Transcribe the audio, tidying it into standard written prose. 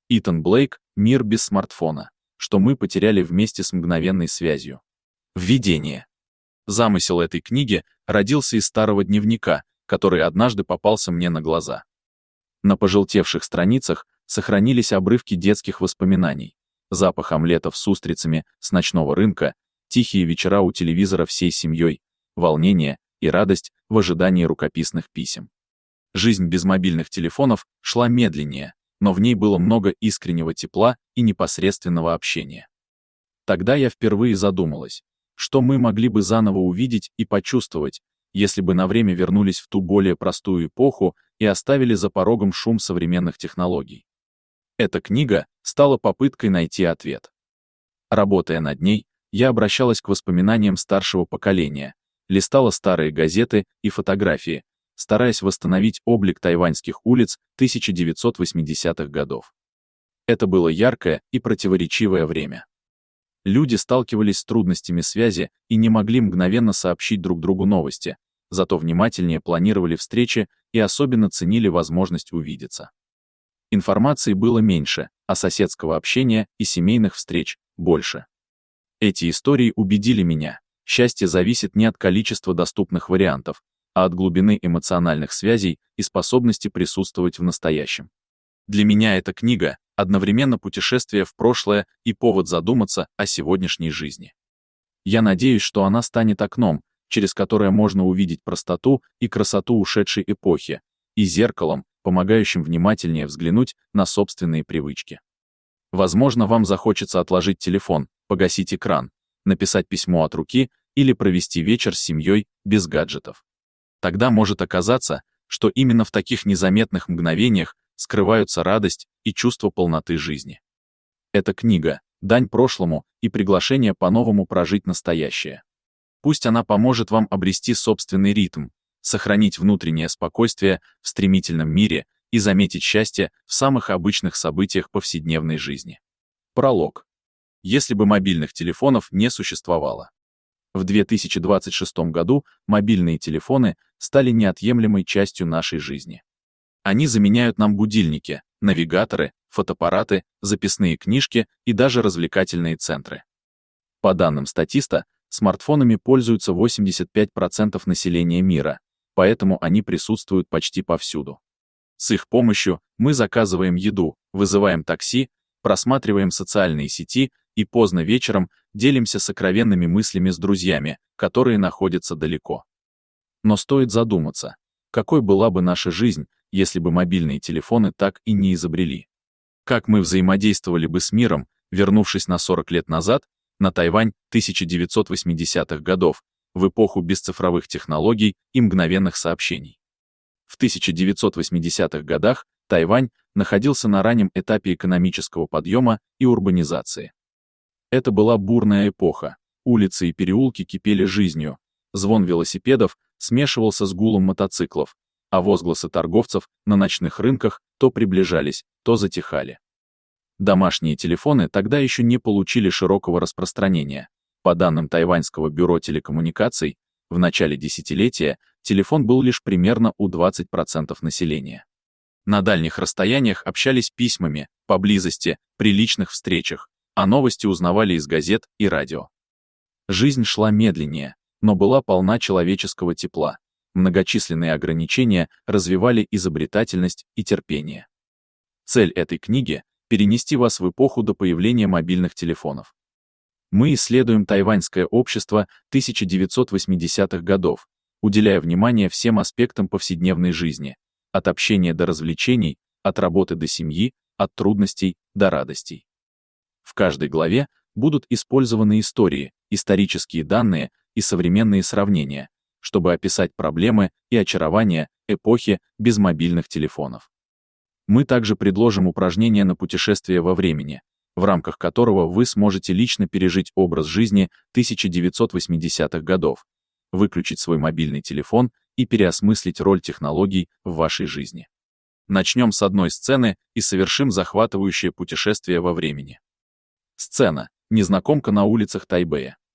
Итан Блейк «Мир без смартфона. Что мы потеряли вместе с мгновенной связью». Введение. Замысел этой книги родился из старого дневника, который однажды попался мне на глаза. На пожелтевших страницах сохранились обрывки детских воспоминаний, запах омлетов с устрицами с ночного рынка, тихие вечера у телевизора всей семьей, волнение и радость в ожидании рукописных писем. Жизнь без мобильных телефонов шла медленнее, но в ней было много искреннего тепла и непосредственного общения. Тогда я впервые задумалась, что мы могли бы заново увидеть и почувствовать, если бы на время вернулись в ту более простую эпоху и оставили за порогом шум современных технологий. Эта книга стала попыткой найти ответ. Работая над ней, я обращалась к воспоминаниям старшего поколения, листала старые газеты и фотографии, стараясь восстановить облик тайваньских улиц 1980-х годов. Это было яркое и противоречивое время. Люди сталкивались с трудностями связи и не могли мгновенно сообщить друг другу новости, зато внимательнее планировали встречи и особенно ценили возможность увидеться. Информации было меньше, а соседского общения и семейных встреч больше. Эти истории убедили меня, счастье зависит не от количества доступных вариантов, а от глубины эмоциональных связей и способности присутствовать в настоящем. Для меня эта книга — одновременно путешествие в прошлое и повод задуматься о сегодняшней жизни. Я надеюсь, что она станет окном, через которое можно увидеть простоту и красоту ушедшей эпохи, и зеркалом, помогающим внимательнее взглянуть на собственные привычки. Возможно, вам захочется отложить телефон, погасить экран, написать письмо от руки или провести вечер с семьей без гаджетов. Тогда может оказаться, что именно в таких незаметных мгновениях скрываются радость и чувство полноты жизни. Эта книга — дань прошлому и приглашение по-новому прожить настоящее. Пусть она поможет вам обрести собственный ритм, сохранить внутреннее спокойствие в стремительном мире и заметить счастье в самых обычных событиях повседневной жизни. Пролог. Если бы мобильных телефонов не существовало. В 2026 году мобильные телефоны стали неотъемлемой частью нашей жизни. Они заменяют нам будильники, навигаторы, фотоаппараты, записные книжки и даже развлекательные центры. По данным статиста, смартфонами пользуются 85% населения мира, поэтому они присутствуют почти повсюду. С их помощью мы заказываем еду, вызываем такси, просматриваем социальные сети и поздно вечером делимся сокровенными мыслями с друзьями, которые находятся далеко. Но стоит задуматься, какой была бы наша жизнь, если бы мобильные телефоны так и не изобрели? Как мы взаимодействовали бы с миром, вернувшись на 40 лет назад, на Тайвань 1980-х годов, в эпоху бесцифровых технологий и мгновенных сообщений? В 1980-х годах Тайвань находился на раннем этапе экономического подъема и урбанизации. Это была бурная эпоха, улицы и переулки кипели жизнью, звон велосипедов смешивался с гулом мотоциклов, а возгласы торговцев на ночных рынках то приближались, то затихали. Домашние телефоны тогда еще не получили широкого распространения. По данным Тайваньского бюро телекоммуникаций, в начале десятилетия телефон был лишь примерно у 20% населения. На дальних расстояниях общались письмами, поблизости, при личных встречах, а новости узнавали из газет и радио. Жизнь шла медленнее, но была полна человеческого тепла. Многочисленные ограничения развивали изобретательность и терпение. Цель этой книги — перенести вас в эпоху до появления мобильных телефонов. Мы исследуем тайваньское общество 1980-х годов, уделяя внимание всем аспектам повседневной жизни, от общения до развлечений, от работы до семьи, от трудностей до радостей. В каждой главе будут использованы истории, исторические данные и современные сравнения, чтобы описать проблемы и очарования эпохи без мобильных телефонов. Мы также предложим упражнение на путешествие во времени, в рамках которого вы сможете лично пережить образ жизни 1980-х годов, выключить свой мобильный телефон и переосмыслить роль технологий в вашей жизни. Начнем с одной сцены и совершим захватывающее путешествие во времени. Сцена. Незнакомка на улицах Тайбэя.